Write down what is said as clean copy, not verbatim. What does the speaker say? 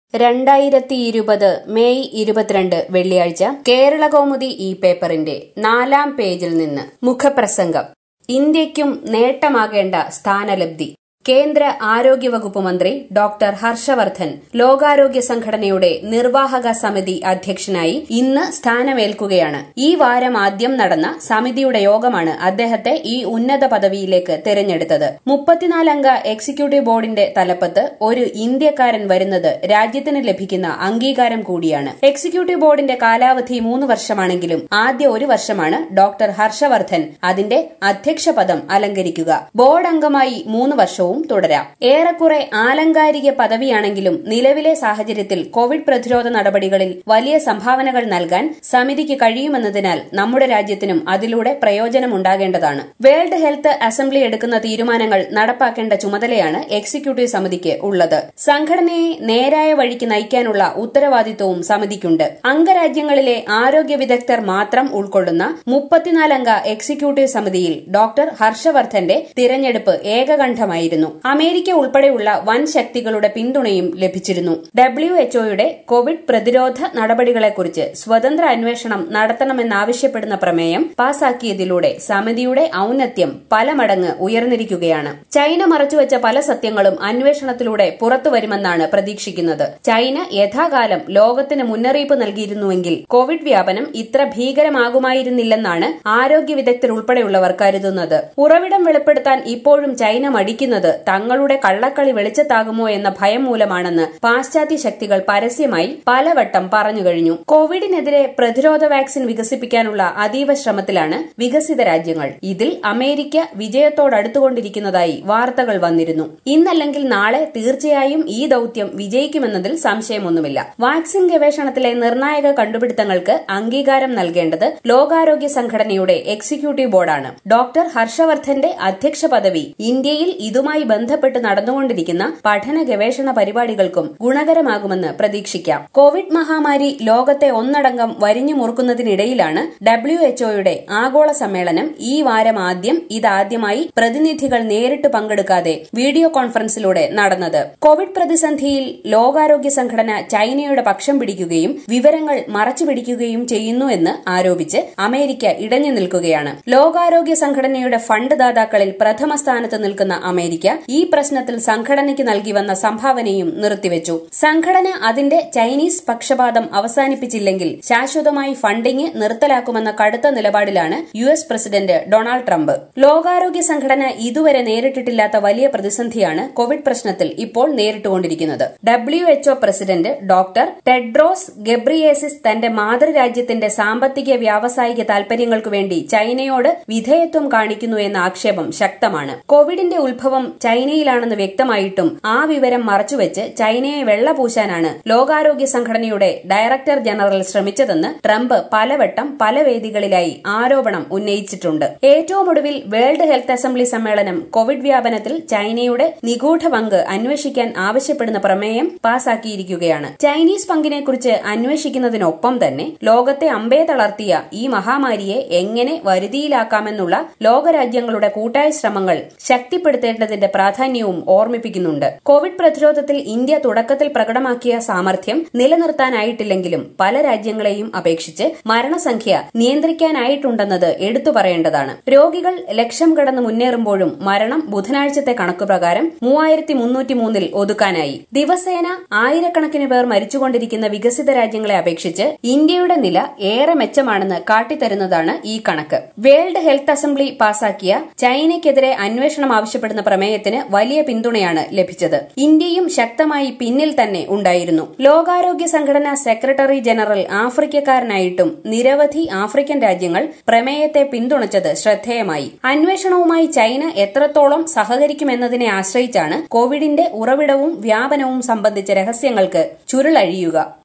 2020 May 22 വെള്ളിയാഴ്ച കേരളകൗമുദി ഈ പേപ്പറിന്റെ 4-ാം പേജിൽ നിന്ന് മുഖപ്രസംഗം. ഇന്ത്യയ്ക്കും നേട്ടമാകേണ്ട സ്ഥാനലബ്ധി. കേന്ദ്ര ആരോഗ്യവകുപ്പ് മന്ത്രി ഡോക്ടർ ഹർഷവർദ്ധൻ ലോകാരോഗ്യ സംഘടനയുടെ നിർവാഹക സമിതി അധ്യക്ഷനായി ഇന്ന് സ്ഥാനമേൽക്കുകയാണ്. ഈ വാരം ആദ്യം നടന്ന സമിതിയുടെ യോഗമാണ് അദ്ദേഹത്തെ ഈ ഉന്നത പദവിയിലേക്ക് തെരഞ്ഞെടുത്തത്. 34-അംഗ എക്സിക്യൂട്ടീവ് ബോർഡിന്റെ തലപ്പത്ത് ഒരു ഇന്ത്യക്കാരൻ വരുന്നത് രാജ്യത്തിന് ലഭിക്കുന്ന അംഗീകാരം കൂടിയാണ്. എക്സിക്യൂട്ടീവ് ബോർഡിന്റെ കാലാവധി 3 വർഷമാണെങ്കിലും ആദ്യ 1 വർഷമാണ് ഡോക്ടർ ഹർഷവർദ്ധൻ അതിന്റെ അധ്യക്ഷ പദം അലങ്കരിക്കുക. ബോർഡ് അംഗമായി 3 വർഷവും തുടരാം. ഏറെക്കുറെ ആലങ്കാരിക പദവിയാണെങ്കിലും നിലവിലെ സാഹചര്യത്തിൽ കോവിഡ് പ്രതിരോധ നടപടികളിൽ വലിയ സംഭാവനകൾ നൽകാൻ സമിതിക്ക് കഴിയുമെന്നതിനാൽ നമ്മുടെ രാജ്യത്തിനും അതിലൂടെ പ്രയോജനമുണ്ടാകേണ്ടതാണ്. വേൾഡ് ഹെൽത്ത് അസംബ്ലി എടുക്കുന്ന തീരുമാനങ്ങൾ നടപ്പാക്കേണ്ട ചുമതലയാണ് എക്സിക്യൂട്ടീവ് സമിതിക്ക് ഉള്ളത്. സംഘടനയെ നേരായ വഴിക്ക് നയിക്കാനുള്ള ഉത്തരവാദിത്വവും സമിതിക്കുണ്ട്. അംഗരാജ്യങ്ങളിലെ ആരോഗ്യ വിദഗ്ധർ മാത്രം ഉൾക്കൊള്ളുന്ന 34-അംഗ എക്സിക്യൂട്ടീവ് സമിതിയിൽ ഡോക്ടർ ഹർഷവർദ്ധന്റെ തിരഞ്ഞെടുപ്പ് ഏകകണ്ഠമായിരുന്നു. അമേരിക്ക ഉൾപ്പെടെയുള്ള വൻ ശക്തികളുടെ പിന്തുണയും ലഭിച്ചിരുന്നു. WHO കോവിഡ് പ്രതിരോധ നടപടികളെക്കുറിച്ച് സ്വതന്ത്ര അന്വേഷണം നടത്തണമെന്നാവശ്യപ്പെടുന്ന പ്രമേയം പാസാക്കിയതിലൂടെ സമിതിയുടെ ഔന്നത്യം പല മടങ്ങ് ഉയർന്നിരിക്കുകയാണ്. ചൈന മറച്ചുവെച്ച പല സത്യങ്ങളും അന്വേഷണത്തിലൂടെ പുറത്തുവരുമെന്നാണ് പ്രതീക്ഷിക്കുന്നത്. ചൈന യഥാകാലം ലോകത്തിന് മുന്നറിയിപ്പ് നൽകിയിരുന്നുവെങ്കിൽ കോവിഡ് വ്യാപനം ഇത്ര ഭീകരമാകുമായിരുന്നില്ലെന്നാണ് ആരോഗ്യ വിദഗ്ധർ ഉൾപ്പെടെയുള്ളവർ കരുതുന്നത്. ഉറവിടം വെളിപ്പെടുത്താൻ ഇപ്പോഴും ചൈന മടിക്കുന്നത് തങ്ങളുടെ കള്ളക്കളി വെളിച്ചത്താകുമോ എന്ന ഭയം മൂലമാണെന്ന് പാശ്ചാത്യ ശക്തികൾ പരസ്യമായി പലവട്ടം പറഞ്ഞു കഴിഞ്ഞു. കോവിഡിനെതിരെ പ്രതിരോധ വാക്സിൻ വികസിപ്പിക്കാനുള്ള അതീവ ശ്രമത്തിലാണ് വികസിത രാജ്യങ്ങൾ. ഇതിൽ അമേരിക്ക വിജയത്തോടടുത്തുകൊണ്ടിരിക്കുന്നതായി വാർത്തകൾ വന്നിരുന്നു. ഇന്നല്ലെങ്കിൽ നാളെ തീർച്ചയായും ഈ ദൌത്യം വിജയിക്കുമെന്നതിൽ സംശയമൊന്നുമില്ല. വാക്സിൻ ഗവേഷണത്തിലെ നിർണായക കണ്ടുപിടുത്തങ്ങൾക്ക് അംഗീകാരം നൽകേണ്ടത് ലോകാരോഗ്യ സംഘടനയുടെ എക്സിക്യൂട്ടീവ് ബോർഡാണ്. ഡോക്ടർ ഹർഷവർദ്ധന്റെ അധ്യക്ഷ പദവി ഇന്ത്യയിൽ ഇതുമായി ബന്ധപ്പെട്ട് നടന്നുകൊണ്ടിരിക്കുന്ന പഠന ഗവേഷണ പരിപാടികൾക്കും ഗുണകരമാകുമെന്ന് പ്രതീക്ഷിക്കാം. കോവിഡ് മഹാമാരി ലോകത്തെ ഒന്നടങ്കം വരിഞ്ഞു മുറുക്കുന്നതിനിടയിലാണ് WHO ആഗോള സമ്മേളനം ഈ വാരം ഇതാദ്യമായി പ്രതിനിധികൾ നേരിട്ട് പങ്കെടുക്കാതെ വീഡിയോ കോൺഫറൻസിലൂടെ നടന്നത്. കോവിഡ് പ്രതിസന്ധിയിൽ ലോകാരോഗ്യ സംഘടന ചൈനയുടെ പക്ഷം പിടിക്കുകയും വിവരങ്ങൾ മറച്ചുപിടിക്കുകയും ചെയ്യുന്നുവെന്ന് ആരോപിച്ച് അമേരിക്ക ഇടഞ്ഞു നിൽക്കുകയാണ്. ലോകാരോഗ്യ സംഘടനയുടെ ഫണ്ട് ദാതാക്കളിൽ പ്രഥമ സ്ഥാനത്ത് നിൽക്കുന്ന അമേരിക്ക ഈ പ്രശ്നത്തിൽ സംഘടനയ്ക്ക് നൽകി വന്ന സംഭാവനയും നിർത്തിവെച്ചു. സംഘടന അതിന്റെ ചൈനീസ് പക്ഷപാതം അവസാനിപ്പിച്ചില്ലെങ്കിൽ ശാശ്വതമായി ഫണ്ടിംഗ് നിർത്തലാക്കുമെന്ന കടുത്ത നിലപാടിലാണ് US പ്രസിഡന്റ് ഡൊണാൾഡ് ട്രംപ്. ലോകാരോഗ്യ സംഘടന ഇതുവരെ നേരിട്ടിട്ടില്ലാത്ത വലിയ പ്രതിസന്ധിയാണ് കോവിഡ് പ്രശ്നത്തിൽ ഇപ്പോൾ നേരിട്ടുകൊണ്ടിരിക്കുന്നത്. WHO president doctor Tedros Ghebreyesus തന്റെ മാതൃരാജ്യത്തിന്റെ സാമ്പത്തിക വ്യാവസായിക താൽപര്യങ്ങൾക്കു വേണ്ടി ചൈനയോട് വിധേയത്വം കാണിക്കുന്നു എന്ന ആക്ഷേപം ശക്തമാണ്. കോവിഡിന്റെ ഉത്ഭവം ചൈനയിലാണെന്ന് വ്യക്തമായിട്ടും ആ വിവരം മറച്ചുവെച്ച് ചൈനയെ വെള്ളപൂശാനാണ് ലോകാരോഗ്യ സംഘടനയുടെ ഡയറക്ടർ ജനറൽ ശ്രമിച്ചതെന്ന് ട്രംപ് പലവട്ടം പല വേദികളിലായി ആരോപണം ഉന്നയിച്ചിട്ടുണ്ട്. ഏറ്റവും ഒടുവിൽ വേൾഡ് ഹെൽത്ത് അസംബ്ലി സമ്മേളനം കോവിഡ് വ്യാപനത്തിൽ ചൈനയുടെ നിഗൂഢ പങ്ക് അന്വേഷിക്കാൻ ആവശ്യപ്പെടുന്ന പ്രമേയം പാസാക്കിയിരിക്കുകയാണ്. ചൈനീസ് പങ്കിനെക്കുറിച്ച് അന്വേഷിക്കുന്നതിനൊപ്പം തന്നെ ലോകത്തെ അമ്പേ തളർത്തിയ ഈ മഹാമാരിയെ എങ്ങനെ വരുതിയിലാക്കാമെന്നുള്ള ലോകരാജ്യങ്ങളുടെ കൂട്ടായ ശ്രമങ്ങൾ ശക്തിപ്പെടുത്തേണ്ടതിന്റെ പ്രാധാന്യവും ഓർമ്മിപ്പിക്കുന്നുണ്ട്. കോവിഡ് പ്രതിരോധത്തിൽ ഇന്ത്യ തുടക്കത്തിൽ പ്രകടമാക്കിയ സാമർഥ്യം നിലനിർത്താനായിട്ടില്ലെങ്കിലും പല രാജ്യങ്ങളെയും അപേക്ഷിച്ച് മരണസംഖ്യ നിയന്ത്രിക്കാനായിട്ടുണ്ടെന്നത് എടുത്തു പറയേണ്ടതാണ്. രോഗികൾ ലക്ഷം കടന്ന് മുന്നേറുമ്പോഴും മരണം ബുധനാഴ്ചത്തെ കണക്കുപ്രകാരം 3303 ഒതുക്കാനായി. ദിവസേന ആയിരക്കണക്കിന് പേർ മരിച്ചുകൊണ്ടിരിക്കുന്ന വികസിത രാജ്യങ്ങളെ അപേക്ഷിച്ച് ഇന്ത്യയുടെ നില ഏറെ മെച്ചമാണെന്ന് കാട്ടിത്തരുന്നതാണ് ഈ കണക്ക്. വേൾഡ് ഹെൽത്ത് അസംബ്ലി പാസാക്കിയ ചൈനയ്ക്കെതിരെ അന്വേഷണം ആവശ്യപ്പെടുന്ന പ്രമേയത്തിന് വലിയ പിന്തുണയാണ് ലഭിച്ചത്. ഇന്ത്യയും ശക്തമായി പിന്നിൽ തന്നെ ഉണ്ടായിരുന്നു. ലോകാരോഗ്യ സംഘടനാ സെക്രട്ടറി ജനറൽ ആഫ്രിക്കക്കാരനായിട്ടും നിരവധി ആഫ്രിക്കൻ രാജ്യങ്ങൾ പ്രമേയത്തെ പിന്തുണച്ചത് ശ്രദ്ധേയമായി. അന്വേഷണവുമായി ചൈന എത്രത്തോളം സഹകരിക്കുമെന്നതിനെ ആശ്രയിച്ചാണ് കോവിഡിന്റെ ഉറവിടവും വ്യാപനവും സംബന്ധിച്ച രഹസ്യങ്ങൾക്ക് ചുരുളഴിയുക.